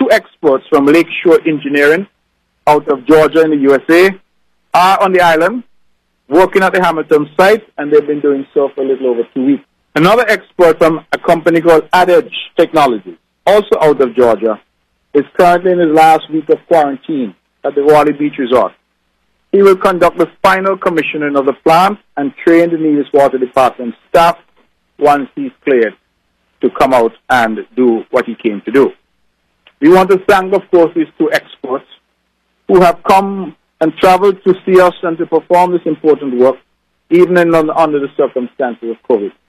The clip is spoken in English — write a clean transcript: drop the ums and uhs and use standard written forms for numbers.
two experts from Lakeshore Engineering out of Georgia in the USA are on the island working at the Hamilton site, and they've been doing so for a little over 2 weeks. Another expert from a company called Adage Technologies, also out of Georgia, is currently in his last week of quarantine at the Raleigh Beach Resort. He will conduct the final commissioning of the plant and train the Nevis Water Department staff once he's cleared to come out and do what he came to do. We want to thank, of course, these two experts who have come and traveled to see us and to perform this important work, even under the circumstances of COVID.